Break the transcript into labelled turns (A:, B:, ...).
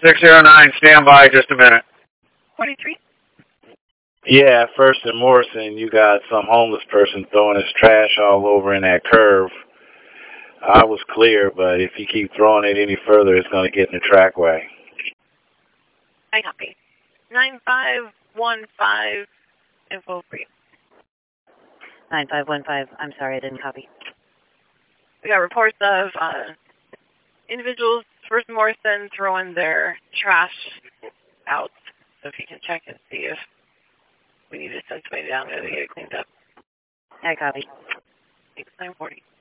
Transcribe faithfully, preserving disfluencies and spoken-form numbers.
A: six zero nine, stand by just a minute.
B: twenty-three?
C: Yeah, First and Morrison, you got some homeless person throwing his trash all over in that curve. I was clear, but if you keep throwing it any further, it's going to get in the trackway.
B: I copy. nine five one five, info free.
D: nine five one five, I'm sorry, I didn't copy.
B: We got reports of uh, individuals, First and Morrison, throwing their trash out. So if you can check and see if we need to send somebody down there to get it cleaned up.
D: I copy.
B: nine forty.